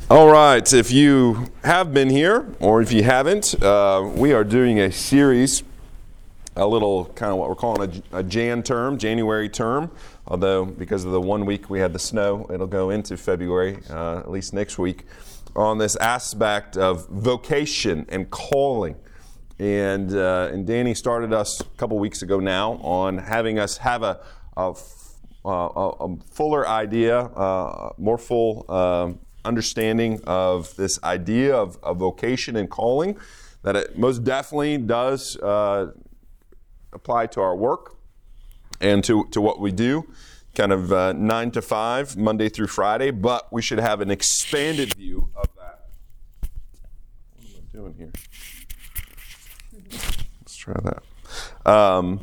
All right, if you have been here, or if you haven't, we are doing a series, a little kind of what we're calling a January term, although because of the 1 week we had the snow, it'll go into February, at least next week, on this aspect of vocation and calling. And Danny started us a couple weeks ago now on having us have a fuller idea, more full understanding of this idea of vocation and calling, that it most definitely does apply to our work and to what we do, kind of 9 to 5, Monday through Friday, but we should have an expanded view of that. What am I doing here? Let's try that.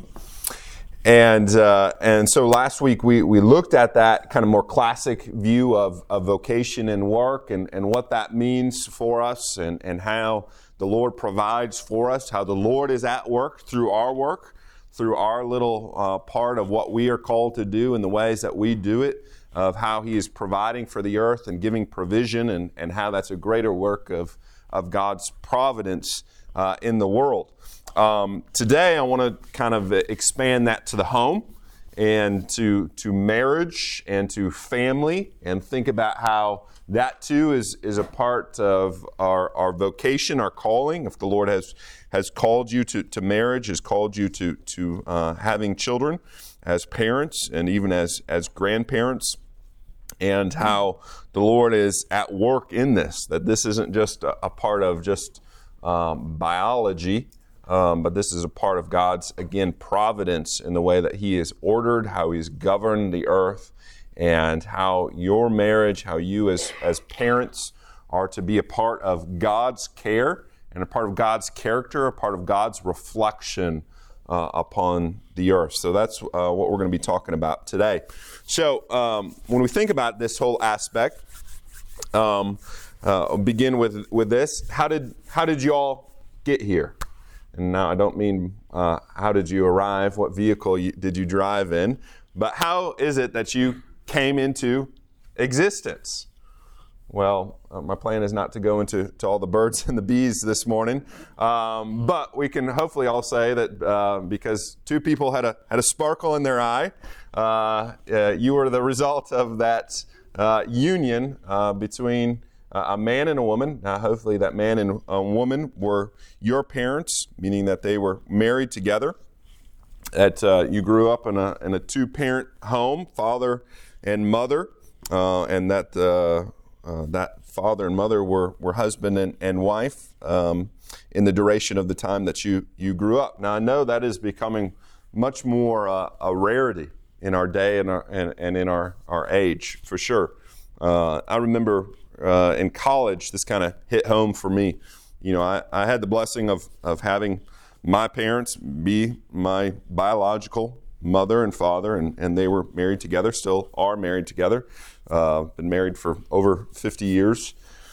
And so last week we looked at that kind of more classic view of vocation and work and what that means for us and how the Lord provides for us, how the Lord is at work through our little part of what we are called to do and the ways that we do it, of how He is providing for the earth and giving provision and how that's a greater work of God's providence in the world. Today I want to kind of expand that to the home and to marriage and to family, and think about how that too is a part of our vocation, our calling. If the Lord has called you to marriage, has called you to having children as parents and even as grandparents, and how the Lord is at work in this, that this isn't just a part of just biology, but this is a part of God's, again, providence in the way that He is ordered, how He's governed the earth, and how your marriage, how you as parents are to be a part of God's care and a part of God's character, a part of God's reflection upon the earth. So that's what we're going to be talking about today. So when we think about this whole aspect, I'll begin with this. How did you all get here? And now I don't mean how did you arrive, what vehicle did you drive in, but how is it that you came into existence? Well, my plan is not to go into all the birds and the bees this morning, but we can hopefully all say that because two people had a sparkle in their eye, you were the result of that union between a man and a woman. Now, hopefully that man and a woman were your parents, meaning that they were married together, that you grew up in a two-parent home, father and mother, and that that father and mother were husband and wife in the duration of the time that you grew up. Now, I know that is becoming much more a rarity in our day and in our age, for sure. I remember in college, this kind of hit home for me. You know, I had the blessing of having my parents be my biological mother and father, and they were married together, still are married together. Been married for over 50 years.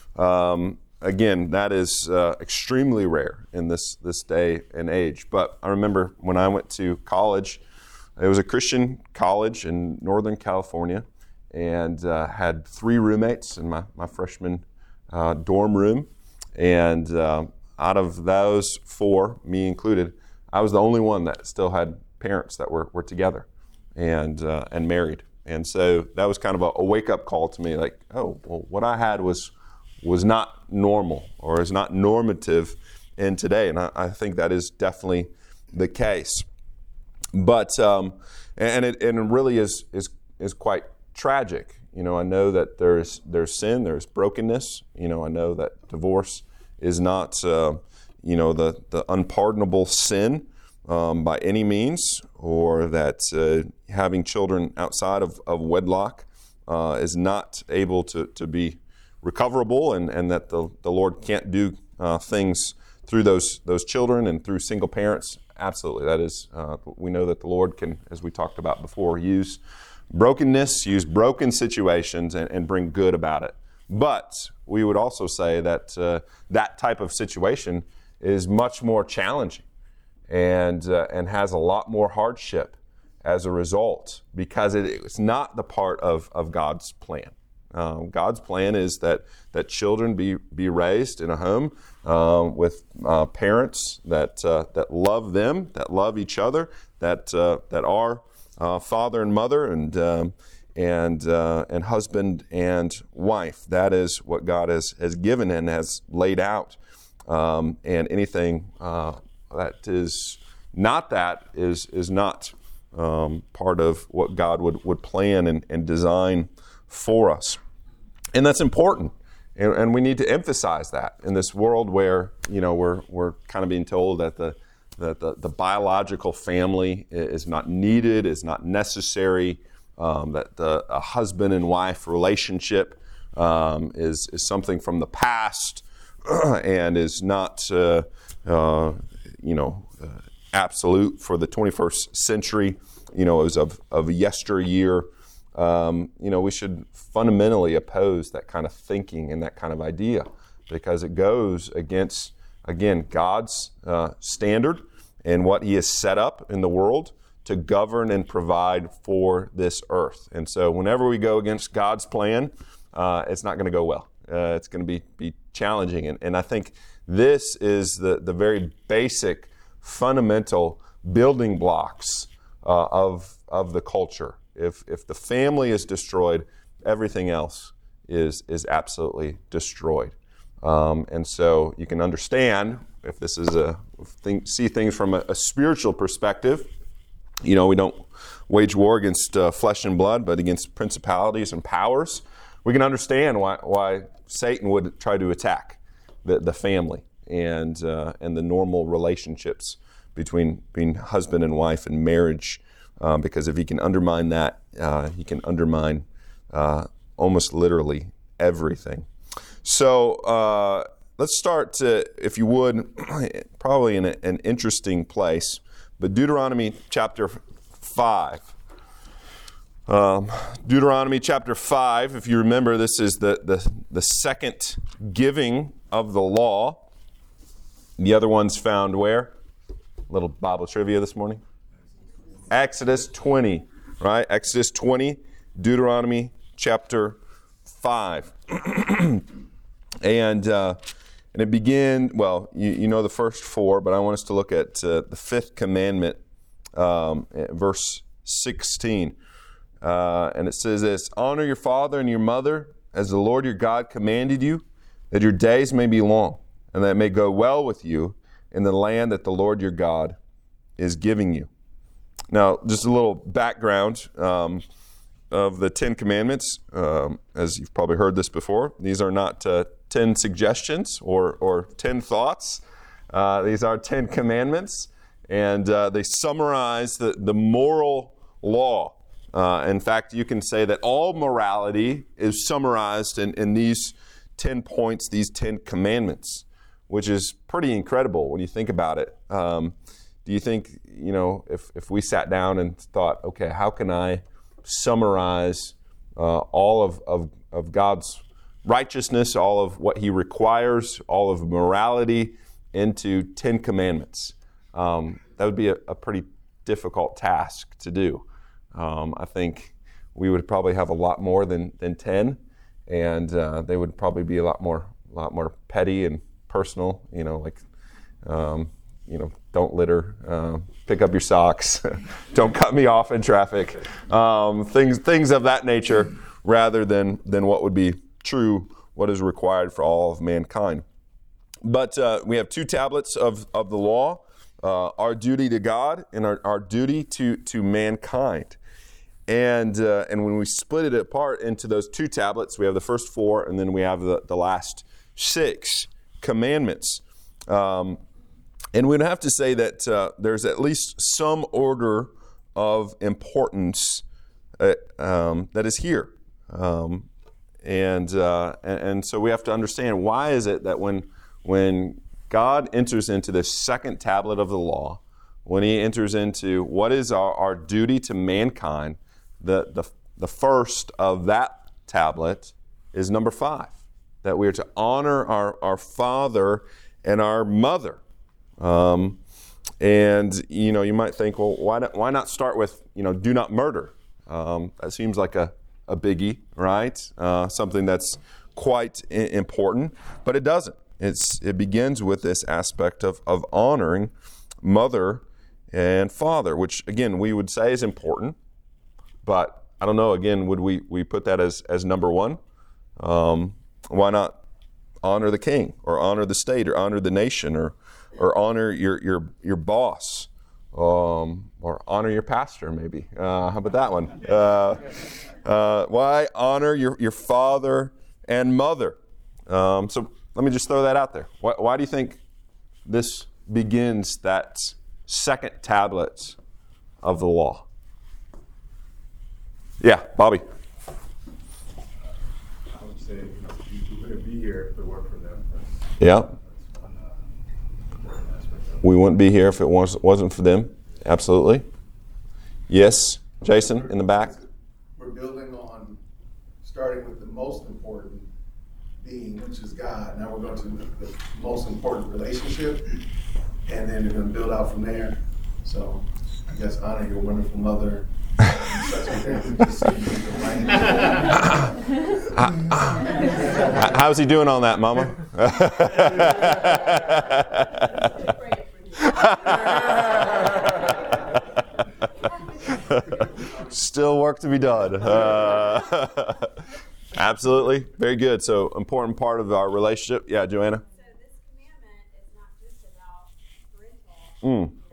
Again, that is extremely rare in this day and age. But I remember when I went to college, it was a Christian college in Northern California, and had 3 roommates in my freshman dorm room. And out of those 4, me included, I was the only one that still had parents that were together and married. And so that was kind of a wake-up call to me, like, oh, well, what I had was not normal, or is not normative in today. And I think that is definitely the case. But and it really is quite tragic. You know, I know that there's sin, there's brokenness. You know, I know that divorce is not the unpardonable sin by any means, or that having children outside of wedlock is not able to be recoverable, and that the Lord can't do things through those children and through single parents. Absolutely, that is, we know that the Lord can, as we talked about before, use brokenness, use broken situations and bring good about it. But we would also say that that type of situation is much more challenging and has a lot more hardship as a result, because it's not the part of God's plan. God's plan is that children be raised in a home with parents that love them, that love each other, that are father and mother and husband and wife. That is what God has given and has laid out. And anything that is not that is not part of what God would plan and design for us. And that's important. And we need to emphasize that in this world where, we're kind of being told that the biological family is not needed, is not necessary, that a husband and wife relationship is something from the past and is not, absolute for the 21st century, as of yesteryear. We should fundamentally oppose that kind of thinking and that kind of idea, because it goes against, again, God's standard and what He has set up in the world to govern and provide for this earth. And so whenever we go against God's plan, it's not going to go well. It's going to be challenging. And I think this is the very basic, fundamental building blocks of the culture. If the family is destroyed, everything else is absolutely destroyed. And so you can understand, if this is see things from a spiritual perspective, we don't wage war against flesh and blood, but against principalities and powers. We can understand why Satan would try to attack the family and the normal relationships between husband and wife and marriage. Because if he can undermine that, he can undermine almost literally everything. So let's start, if you would, probably in an interesting place, but Deuteronomy chapter 5. Deuteronomy chapter 5, if you remember, this is the second giving of the law. The other one's found where? A little Bible trivia this morning. Exodus 20, right? Exodus 20, Deuteronomy chapter 5. And it begins, well, you know the first four, but I want us to look at the fifth commandment, verse 16. And it says this: honor your father and your mother as the Lord your God commanded you, that your days may be long, and that it may go well with you in the land that the Lord your God is giving you. Now, just a little background of the Ten Commandments. As you've probably heard this before, these are not 10 suggestions or 10 thoughts. These are 10 commandments, and they summarize the moral law. In fact, you can say that all morality is summarized in these 10 points, these 10 commandments, which is pretty incredible when you think about it. Do you think, if we sat down and thought, okay, how can I summarize all of God's righteousness, all of what He requires, all of morality into 10 commandments? That would be a pretty difficult task to do. I think we would probably have a lot more than 10, and they would probably be a lot more petty and personal, don't litter, pick up your socks, don't cut me off in traffic, things of that nature, rather than what would be true, what is required for all of mankind. But we have two tablets of the law, our duty to God and our duty to mankind. And when we split it apart into those two tablets, we have the first four, and then we have the last 6 commandments. And we'd have to say that there's at least some order of importance that is here. And so we have to understand, why is it that when God enters into the second tablet of the law, when He enters into what is our duty to mankind, the first of that tablet is number 5, that we are to honor our father and our mother. And you might think, well, why not start with do not murder? That seems like a a biggie, right? Something that's quite important, but it doesn't. It begins with this aspect of honoring mother and father, which again we would say is important, but I don't know. Again, would we put that as number one? Why not honor the king, or honor the state, or honor the nation, or honor your boss, or honor your pastor? Maybe. How about that one? Why honor your father and mother? So let me just throw that out there. Why do you think this begins that second tablet of the law? Yeah, Bobby. I would say, you wouldn't be here if it weren't for them. Yeah. That's one important aspect of it. We wouldn't be here if it wasn't for them. Absolutely. Yes, Jason, in the back. We're building on starting with the most important being, which is God. Now we're going to the most important relationship, and then we're going to build out from there. So I guess honor your wonderful mother. How's he doing on that, Mama? Still work to be done. Absolutely. Very good. So, important part of our relationship. Yeah, Joanna? So this commandment is not just about parental units.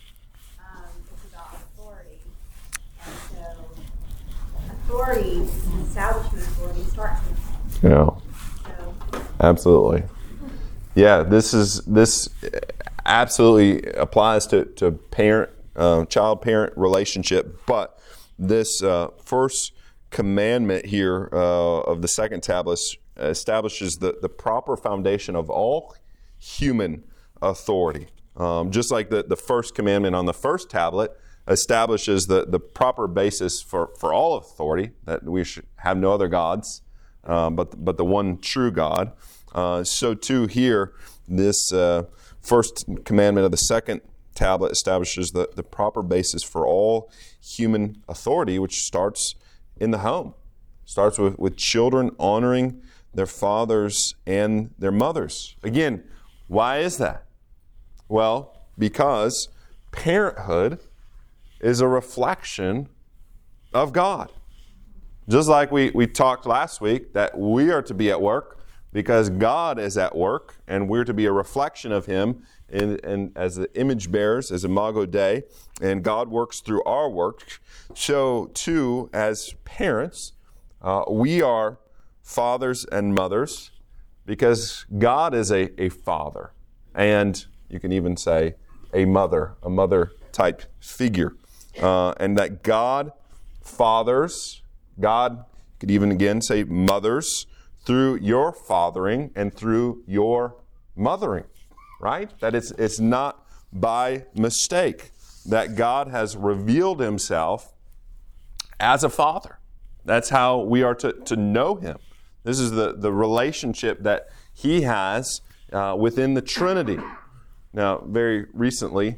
It's about authority. And so authority, establishing authority starts with Yeah. so Absolutely. Yeah, this absolutely applies to parent, child-parent relationship, but this first commandment here of the second tablet establishes the proper foundation of all human authority. Just like the first commandment on the first tablet establishes the proper basis for all authority, that we should have no other gods, but the one true God. So too here, this first commandment of the second tablet establishes the proper basis for all human authority, which starts in the home. Starts with children honoring their fathers and their mothers. Again, why is that? Well, because parenthood is a reflection of God. Just like we talked last week that we are to be at work because God is at work, and we're to be a reflection of Him and as the image bearers, as Imago Dei, and God works through our work. So too, as parents, we are fathers and mothers because God is a father, and you can even say a mother type figure, and that God fathers, God could even again say mothers, through your fathering and through your mothering, right? That it's not by mistake that God has revealed Himself as a father. That's how we are to know Him. This is the relationship that He has within the Trinity. Now, very recently,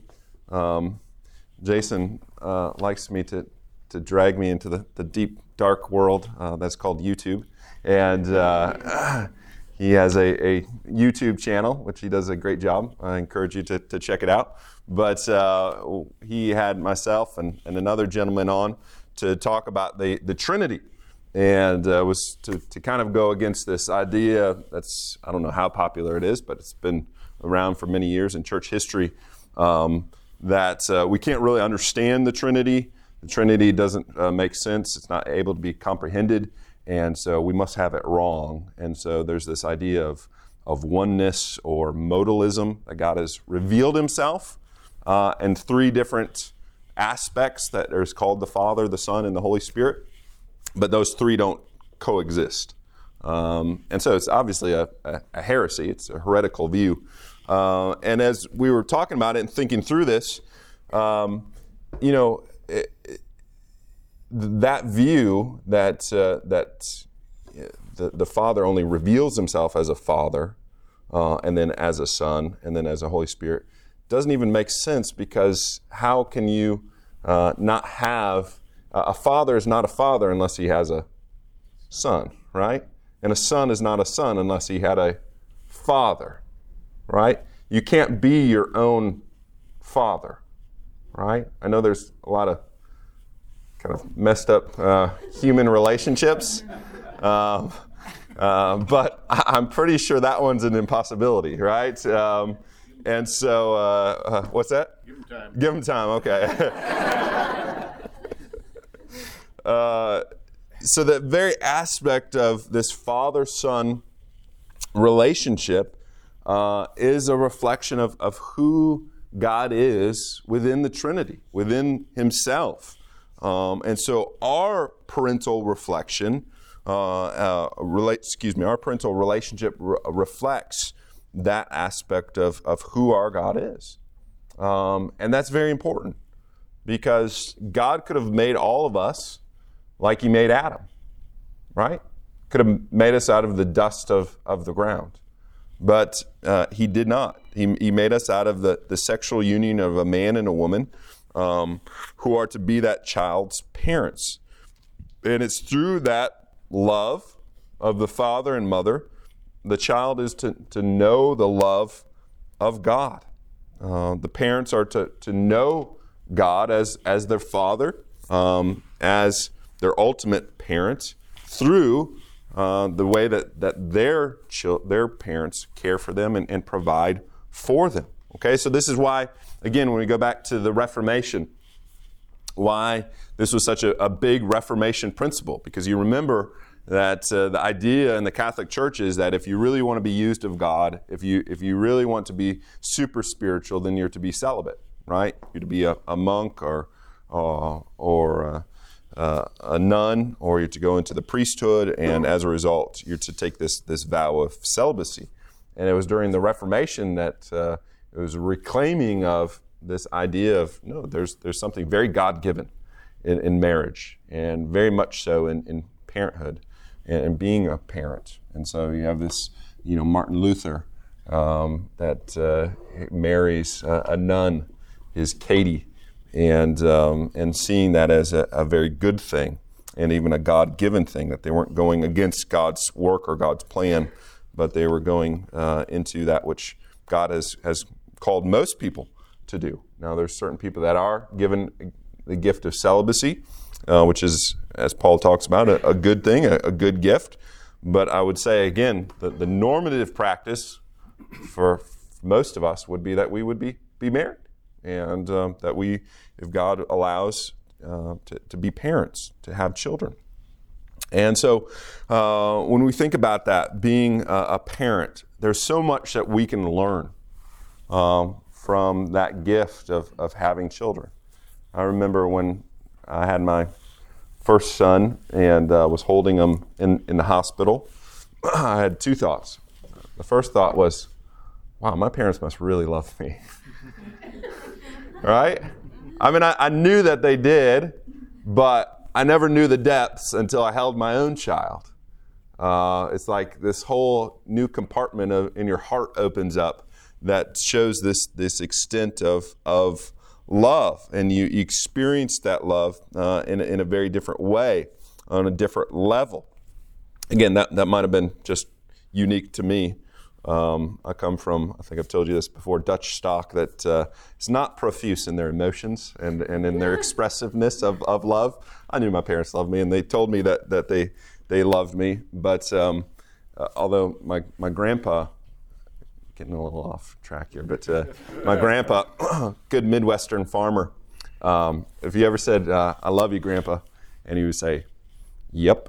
Jason likes me to drag me into the deep, dark world that's called YouTube. And he has a YouTube channel, which he does a great job. I encourage you to check it out. But he had myself and another gentleman on to talk about the Trinity. And was to kind of go against this idea that's, I don't know how popular it is, but it's been around for many years in church history, that we can't really understand the Trinity. The Trinity doesn't make sense. It's not able to be comprehended. And so we must have it wrong. And so there's this idea of oneness or modalism, that God has revealed Himself in three different aspects that is called the Father, the Son, and the Holy Spirit. But those three don't coexist. And so it's obviously a heresy. It's a heretical view. And as we were talking about it and thinking through this, that view that the Father only reveals Himself as a Father, and then as a Son, and then as a Holy Spirit, doesn't even make sense, because how can you not have a father is not a father unless he has a son, right? And a son is not a son unless he had a father, right? You can't be your own father, right? I know there's a lot of kind of messed up human relationships, but I'm pretty sure that one's an impossibility, right? And so, what's that? Give him time. Give him time, okay. So that very aspect of this father-son relationship is a reflection of who God is within the Trinity, within himself. And so our parental reflection, our parental relationship reflects that aspect of who our God is. And that's very important because God could have made all of us like he made Adam, right? Could have made us out of the dust of the ground. But he did not. He made us out of the sexual union of a man and a woman who are to be that child's parents. And it's through that love of the father and mother, the child is to know the love of God. The parents are to know God as their father, as their ultimate parent, through the way that their parents care for them and provide for them. Okay, so this is why, again, when we go back to the Reformation, why this was such a big Reformation principle, because you remember that the idea in the Catholic Church is that if you really want to be used of God, if you really want to be super spiritual, then you're to be celibate, right? You're to be a monk or a nun, or you're to go into the priesthood, and as a result, you're to take this vow of celibacy. And it was during the Reformation that it was a reclaiming of this idea of, no, there's something very God-given in marriage, and very much so in parenthood and being a parent. And so you have this, Martin Luther that marries a nun, his Katie, and seeing that as a very good thing, and even a God-given thing, that they weren't going against God's work or God's plan, but they were going into that which God has called most people to do. Now, there's certain people that are given the gift of celibacy, which is, as Paul talks about, a good thing, a good gift. But I would say, again, the normative practice for most of us would be that we would be married, and that we, if God allows, to be parents, to have children. And so when we think about that, being a parent, there's so much that we can learn from that gift of having children. I remember when I had my first son and was holding him in the hospital, I had two thoughts. The first thought was, wow, my parents must really love me. Right? I mean, I knew that they did, but I never knew the depths until I held my own child. It's like this whole new compartment in your heart opens up that shows this extent of love, and you experience that love in a very different way, on a different level. Again, that might have been just unique to me. I come from, I think I've told you this before, Dutch stock that is not profuse in their emotions and in their expressiveness of love. I knew my parents loved me, and they told me that they loved me. But although my grandpa, getting a little off track here, but my grandpa, good Midwestern farmer, if you ever said, I love you, Grandpa, and he would say, yep.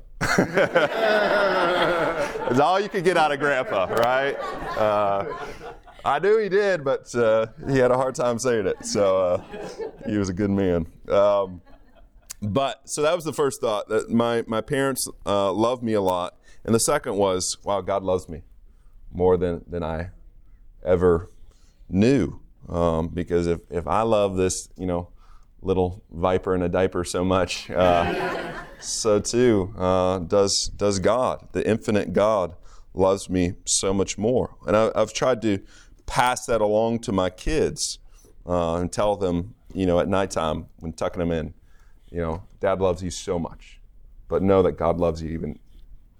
It's all you could get out of Grandpa, right? I knew he did, but he had a hard time saying it. So he was a good man. But so that was the first thought, that my parents love me a lot. And the second was, wow, God loves me more than I ever knew. Because if I love this, little viper in a diaper so much, so too does God. The infinite God loves me so much more. And I've tried to pass that along to my kids and tell them, at nighttime when tucking them in, Dad loves you so much, but know that God loves you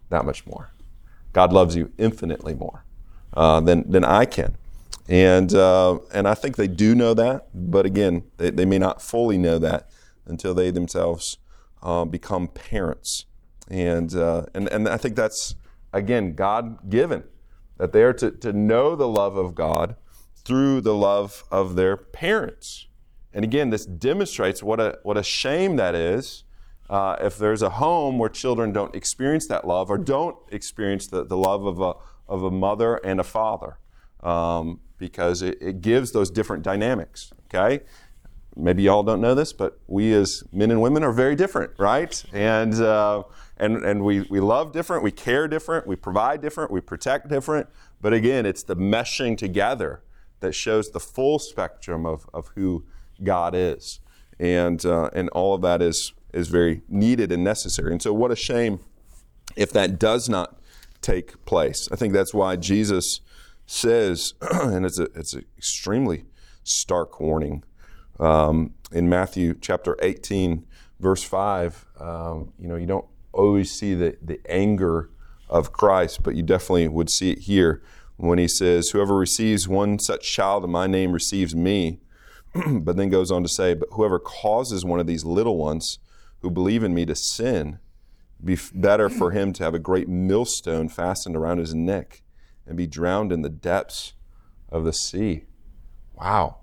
that much more. God loves you infinitely more than I can. And I think they do know that, but again, they may not fully know that until they themselves become parents. And I think that's, again, God-given, that they are to know the love of God through the love of their parents. And again, this demonstrates what a shame that is if there's a home where children don't experience that love or don't experience the love of a mother and a father, because it gives those different dynamics, okay? Maybe y'all don't know this, but we as men and women are very different, right? And we love different, we care different, we provide different, we protect different. But again, it's the meshing together that shows the full spectrum of who God is. And all of that is very needed and necessary. And so what a shame if that does not take place. I think that's why Jesus says, and it's an extremely stark warning, in Matthew chapter 18, verse 5, you don't always see the anger of Christ, but you definitely would see it here when he says, whoever receives one such child in my name receives me, but then goes on to say, but whoever causes one of these little ones who believe in me to sin, be better for him to have a great millstone fastened around his neck and be drowned in the depths of the sea. Wow.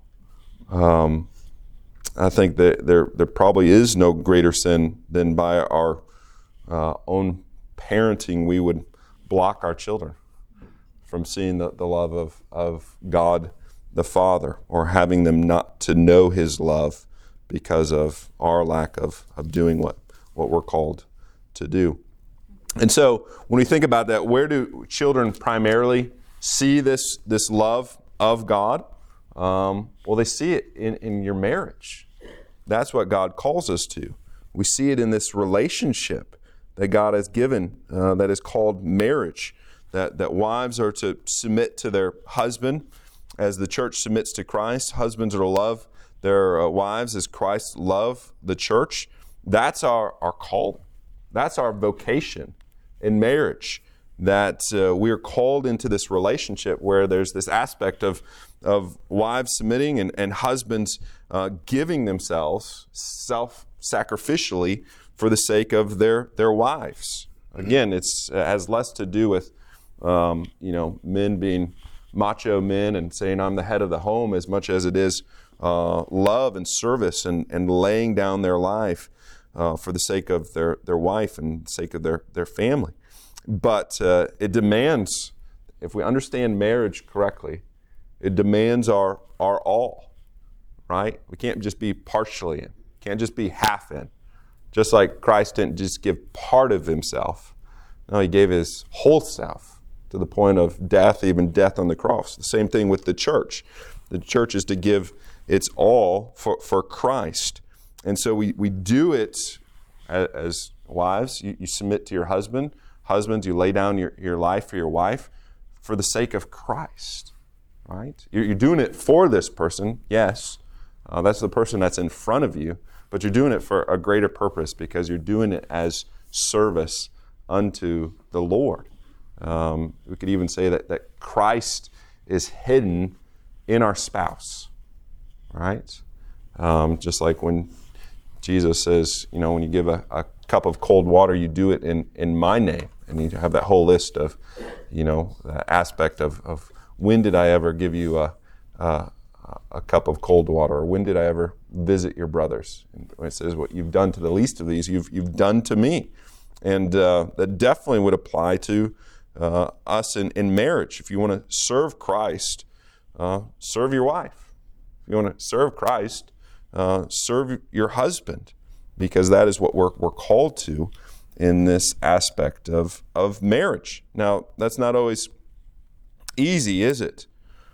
I think that there probably is no greater sin than by our own parenting we would block our children from seeing the love of God the Father, or having them not to know his love because of our lack of doing what we're called to do. And so when we think about that, where do children primarily see this love of God? Well, they see it in your marriage. That's what God calls us to. We see it in this relationship that God has given that is called marriage, that wives are to submit to their husband as the church submits to Christ. Husbands are to love their wives as Christ loved the church. That's our call. That's our vocation in marriage, that we are called into this relationship where there's this aspect of wives submitting and husbands giving themselves self-sacrificially for the sake of their wives. Again, it has less to do with men being macho men and saying I'm the head of the home, as much as it is love and service and laying down their life for the sake of their wife and the sake of their family. But it demands, if we understand marriage correctly, it demands our all, right? We can't just be partially in. Can't just be half in. Just like Christ didn't just give part of himself. No, he gave his whole self to the point of death, even death on the cross. The same thing with the church. The church is to give its all for Christ. And so we do it as wives. You submit to your husband. Husbands, you lay down your life for your wife for the sake of Christ, right? You're doing it for this person, yes. That's the person that's in front of you, but you're doing it for a greater purpose because you're doing it as service unto the Lord. We could even say that Christ is hidden in our spouse, right? Just like when Jesus says, when you give a cup of cold water, you do it in my name. And you have that whole list of, the aspect of when did I ever give you a cup of cold water, or when did I ever visit your brothers? And when it says what you've done to the least of these, you've done to me. And that definitely would apply to us in marriage. If you want to serve Christ, serve your wife. If you want to serve Christ, serve your husband, because that is what we're called to in this aspect of marriage. Now, that's not always easy, is it?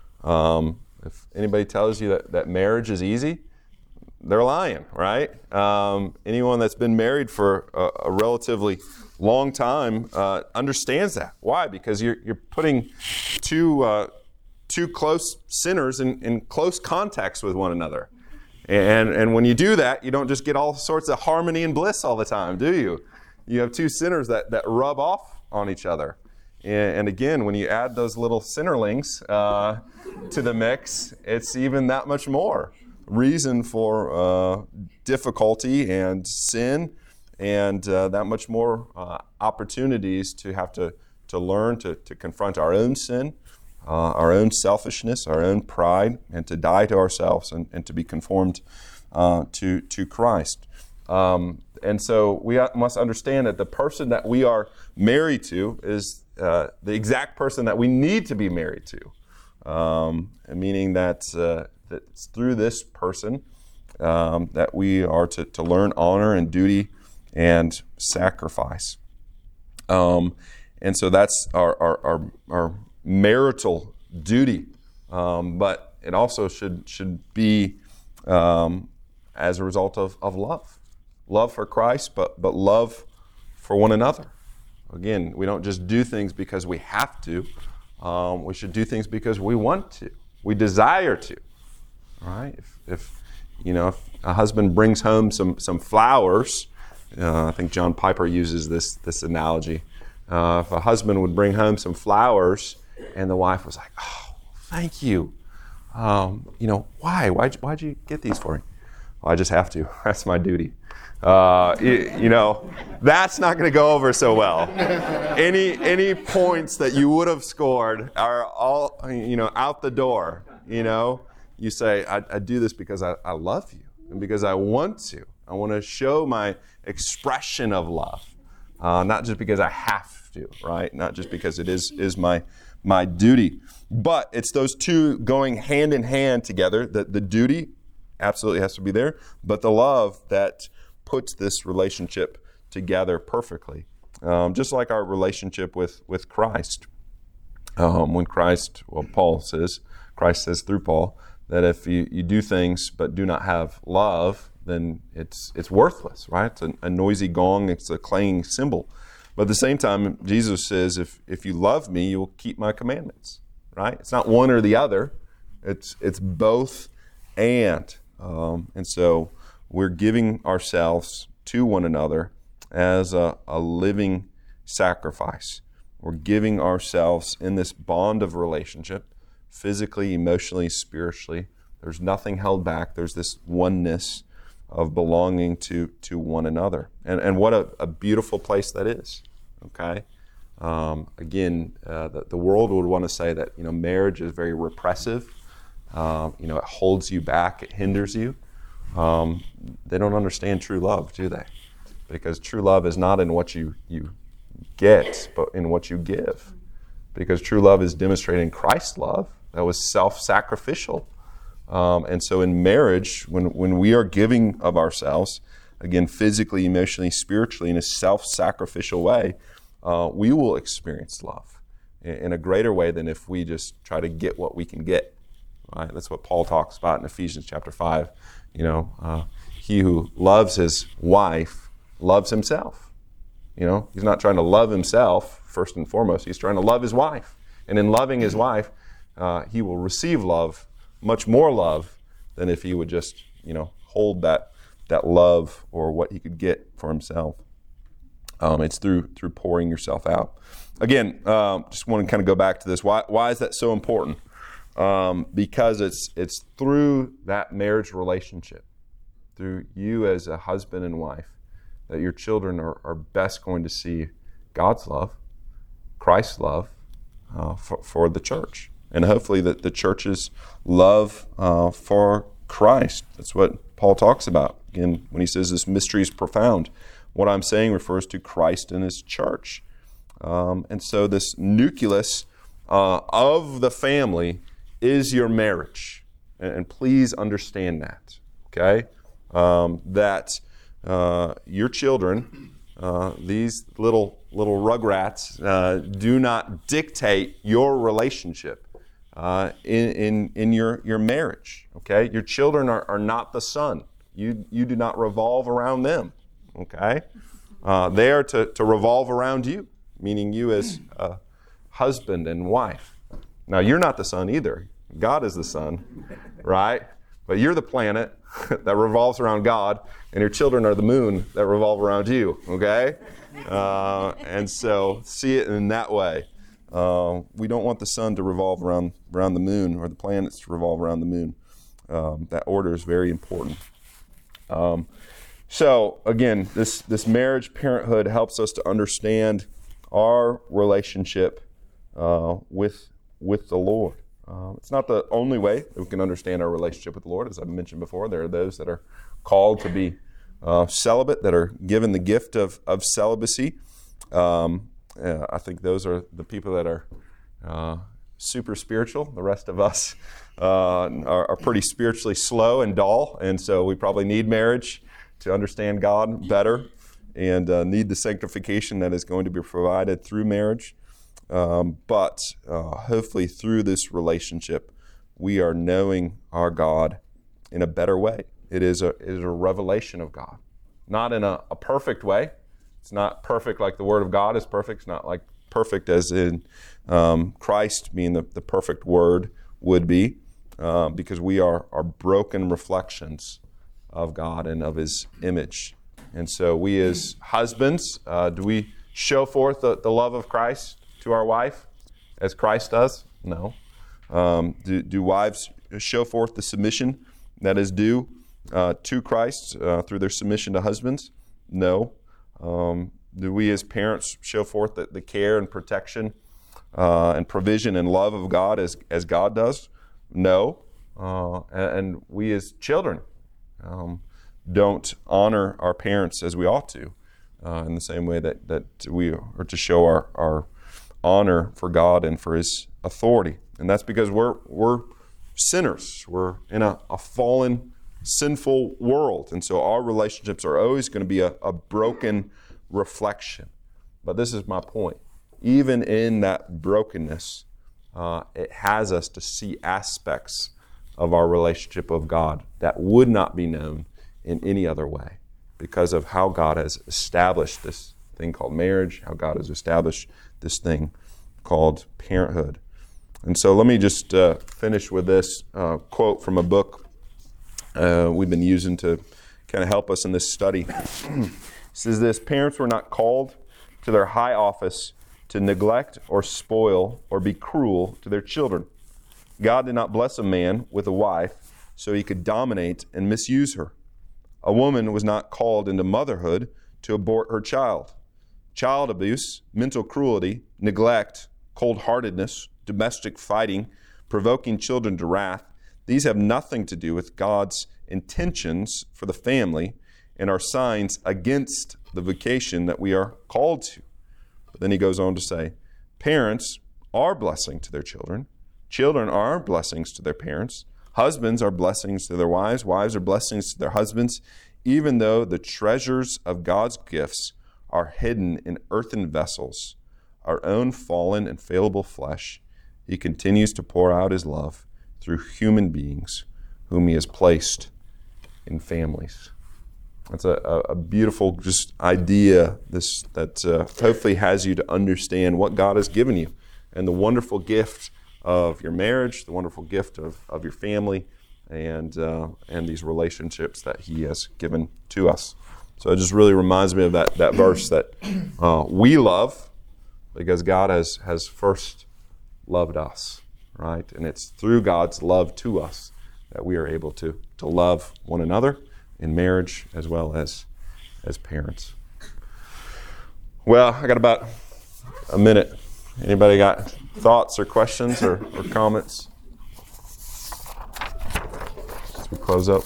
If anybody tells you that marriage is easy, they're lying, right? Anyone that's been married for a relatively long time understands that. Why? Because you're putting two close sinners in close contacts with one another. And when you do that, you don't just get all sorts of harmony and bliss all the time, do you? You have two sinners that rub off on each other. And again, when you add those little sinnerlings to the mix, it's even that much more reason for difficulty and sin, and that much more opportunities to have to learn to confront our own sin, our own selfishness, our own pride, and to die to ourselves and to be conformed to Christ. And so we must understand that the person that we are married to is the exact person that we need to be married to, meaning that it's through this person that we are to learn honor and duty and sacrifice. And so that's our marital duty, but it also should be as a result of love for Christ, but love for one another. Again, we don't just do things because we have to. We should do things because we want to. We desire to. All right? If a husband brings home some flowers, I think John Piper uses this analogy. If a husband would bring home some flowers, and the wife was like, "Oh, thank you. Why? Why'd you get these for me?" Well, I just have to. That's my duty. That's not going to go over so well. Any points that you would have scored are all, out the door. You say, I do this because I love you and because I want to. I want to show my expression of love, not just because I have to, right? Not just because it is my duty. But it's those two going hand in hand together. The duty absolutely has to be there, but the love that puts this relationship together perfectly. Just like our relationship with Christ. When Christ says through Paul, that if you do things but do not have love, then it's worthless, right? It's a noisy gong, it's a clanging cymbal. But at the same time, Jesus says, if you love me, you'll keep my commandments, right? It's not one or the other. It's both and. And so we're giving ourselves to one another as a living sacrifice. We're giving ourselves in this bond of relationship, physically, emotionally, spiritually. There's nothing held back. There's this oneness of belonging to one another. And what a beautiful place that is, okay? Again, the world would want to say that, marriage is very repressive. It holds you back, it hinders you. They don't understand true love, do they? Because true love is not in what you get, but in what you give. Because true love is demonstrating Christ's love that was self-sacrificial. And so in marriage, when we are giving of ourselves, again, physically, emotionally, spiritually, in a self-sacrificial way, we will experience love in a greater way than if we just try to get what we can get. Right? That's what Paul talks about in Ephesians chapter 5. He who loves his wife loves himself. He's not trying to love himself first and foremost. He's trying to love his wife. And in loving his wife, he will receive love, much more love, than if he would just, hold that love or what he could get for himself. It's through pouring yourself out. Again, just want to kind of go back to this. Why is that so important? Because it's through that marriage relationship, through you as a husband and wife, that your children are best going to see God's love, Christ's love for the church. And hopefully that the church's love for Christ. That's what Paul talks about. Again, when he says this mystery is profound, what I'm saying refers to Christ and his church. And so this nucleus of the family is your marriage. And please understand that, okay? That your children, these little rugrats, do not dictate your relationship in your marriage, okay? Your children are not the sun. You do not revolve around them, okay? They are to revolve around you, meaning you as a husband and wife. Now, you're not the sun either. God is the sun, right? but you're the planet that revolves around God, and your children are the moon that revolve around you, okay? And so see it in that way. We don't want the sun to revolve around the moon, or the planets to revolve around the moon. That order is very important. So again, this marriage, parenthood helps us to understand our relationship with the Lord. It's not the only way that we can understand our relationship with the Lord. As I mentioned before, there are those that are called to be celibate, that are given the gift of celibacy. I think those are the people that are super spiritual. The rest of us are pretty spiritually slow and dull, and so we probably need marriage to understand God better, and need the sanctification that is going to be provided through marriage. But hopefully through this relationship, we are knowing our God in a better way. It is a revelation of God, not in a perfect way. It's not perfect like the Word of God is perfect. It's not like perfect as in Christ being the perfect Word would be, because we are broken reflections of God and of His image. And so we as husbands, do we show forth the love of Christ to our wife as Christ does? No. Do wives show forth the submission that is due to Christ through their submission to husbands? No. Do we as parents show forth the care and protection and provision and love of God as God does? No. And we as children don't honor our parents as we ought to, in the same way that we are to show our honor for God and for His authority. And that's because we're sinners. We're in a fallen, sinful world. And so our relationships are always going to be a broken reflection. But this is my point. Even in that brokenness, it has us to see aspects of our relationship with God that would not be known in any other way, because of how God has established this thing called marriage, how God has established this thing called parenthood. And so let me just finish with this quote from a book we've been using to kind of help us in this study. It says this: parents were not called to their high office to neglect or spoil or be cruel to their children. God did not bless a man with a wife so he could dominate and misuse her. A woman was not called into motherhood to abort her child. Child abuse, mental cruelty, neglect, cold-heartedness, domestic fighting, provoking children to wrath, these have nothing to do with God's intentions for the family and are signs against the vocation that we are called to. But then he goes on to say, parents are blessing to their children. Children are blessings to their parents. Husbands are blessings to their wives. Wives are blessings to their husbands. Even though the treasures of God's gifts are hidden in earthen vessels, our own fallen and fallible flesh, He continues to pour out His love through human beings whom He has placed in families. That's a beautiful just idea that hopefully has you to understand what God has given you and the wonderful gift of your marriage, the wonderful gift of your family, and these relationships that He has given to us. So it just really reminds me of that verse that we love because God has first loved us, right? And it's through God's love to us that we are able to love one another in marriage as well as parents. Well, I got about a minute. Anybody got thoughts or questions or comments as we close up?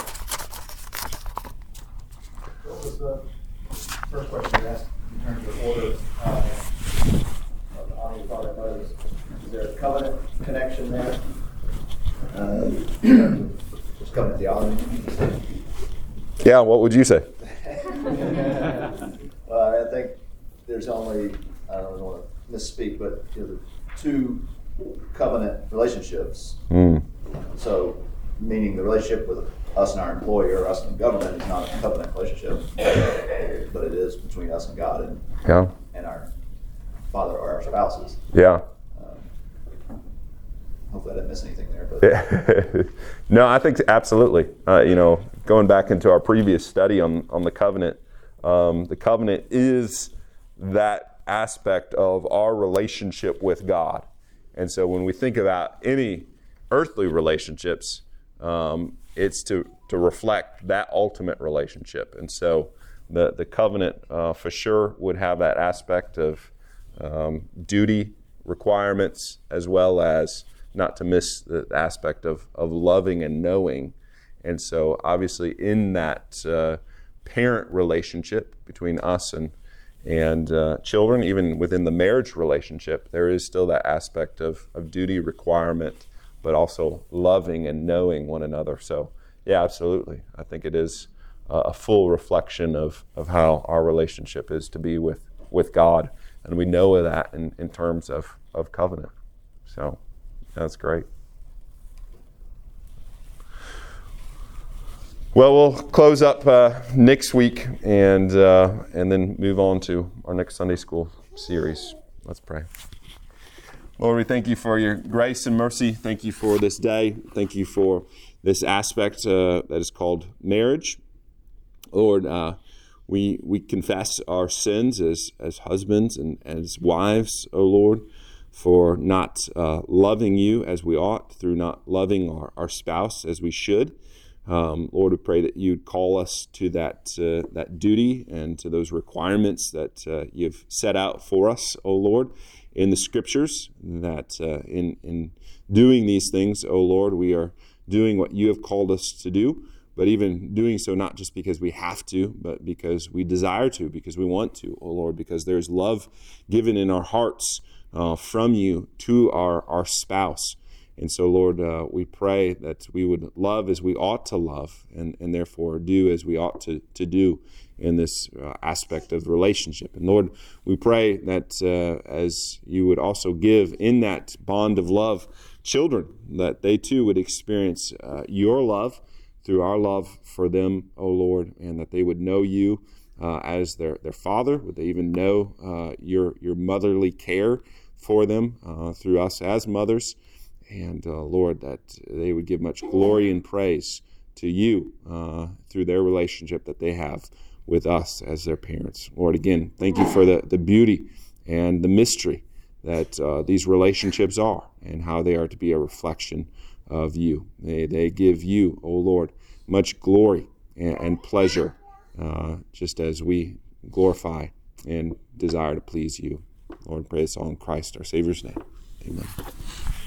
What was the first question you asked in terms of order of the honor father and mothers? Is there a covenant connection there? Just covenant theology. Yeah, what would you say? I think there's only, I don't want to misspeak, but the two covenant relationships. So, meaning the relationship with us and our employer, us and government, is not a covenant relationship, but it is between us and God and our father or our spouses. Yeah. Hopefully Hopefully I didn't miss anything there. But No, I think absolutely. Going back into our previous study on the covenant is that aspect of our relationship with God. And so when we think about any earthly relationships, it's to reflect that ultimate relationship. And so the covenant for sure would have that aspect of duty requirements, as well as not to miss the aspect of loving and knowing. And so obviously in that parent relationship between us and children, even within the marriage relationship, there is still that aspect of duty requirement, but also loving and knowing one another. So yeah, absolutely. I think it is a full reflection of how our relationship is to be with God. And we know that in terms of covenant. So that's great. Well, we'll close up next week and then move on to our next Sunday school series. Let's pray. Lord, we thank you for your grace and mercy. Thank you for this day. Thank you for this aspect that is called marriage. Lord, we confess our sins as husbands and as wives, O Lord, for not loving you as we ought, through not loving our spouse as we should. Lord, we pray that you'd call us to that duty and to those requirements that you've set out for us, O Lord, in the Scriptures, that in doing these things, O Lord, we are doing what you have called us to do, but even doing so not just because we have to, but because we desire to, because we want to, O Lord, because there's love given in our hearts from you to our spouse. And so, Lord, we pray that we would love as we ought to love, and therefore do as we ought to do in this aspect of the relationship. And Lord, we pray that as you would also give in that bond of love children, that they too would experience your love through our love for them, O Lord, and that they would know you as their father. Would they even know your motherly care for them through us as mothers? And Lord, that they would give much glory and praise to you through their relationship that they have with us as their parents. Lord, again, thank you for the beauty and the mystery that these relationships are, and how they are to be a reflection of you. They give you, O Lord, much glory and pleasure, just as we glorify and desire to please you. Lord, pray this all in Christ, our Savior's name. Amen.